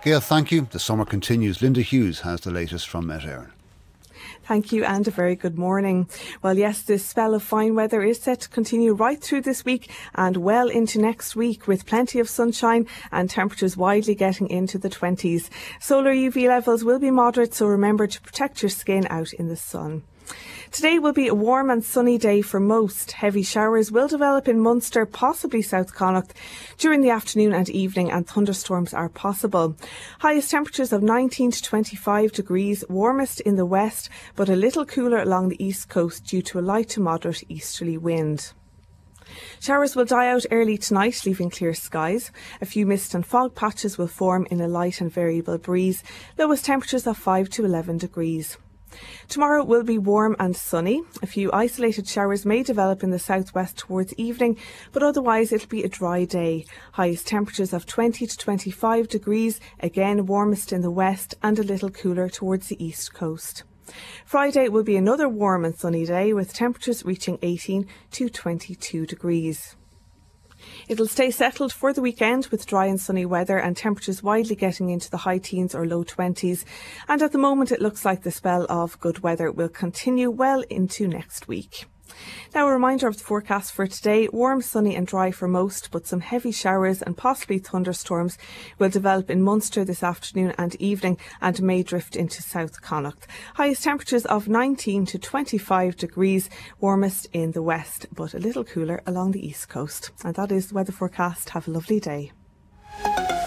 Gail, thank you. The summer continues. Linda Hughes has the latest from Met Éireann. Thank you and a very good morning. Well, yes, this spell of fine weather is set to continue right through this week and well into next week, with plenty of sunshine and temperatures widely getting into the 20s. Solar UV levels will be moderate, so remember to protect your skin out in the sun. Today will be a warm and sunny day for most. Heavy showers will develop in Munster, possibly South Connacht, during the afternoon and evening, and thunderstorms are possible. Highest temperatures of 19 to 25 degrees, warmest in the west, but a little cooler along the east coast due to a light to moderate easterly wind. Showers will die out early tonight, leaving clear skies. A few mist and fog patches will form in a light and variable breeze. Lowest temperatures of 5 to 11 degrees. Tomorrow will be warm and sunny. A few isolated showers may develop in the southwest towards evening, but otherwise it'll be a dry day. Highest temperatures of 20 to 25 degrees, again warmest in the west and a little cooler towards the east coast. Friday will be another warm and sunny day, with temperatures reaching 18 to 22 degrees. It'll stay settled for the weekend with dry and sunny weather and temperatures widely getting into the high teens or low 20s. And at the moment it looks like the spell of good weather will continue well into next week. Now a reminder of the forecast for today. Warm, sunny and dry for most, but some heavy showers and possibly thunderstorms will develop in Munster this afternoon and evening and may drift into South Connacht. Highest temperatures of 19 to 25 degrees, warmest in the west, but a little cooler along the east coast. And that is the weather forecast. Have a lovely day.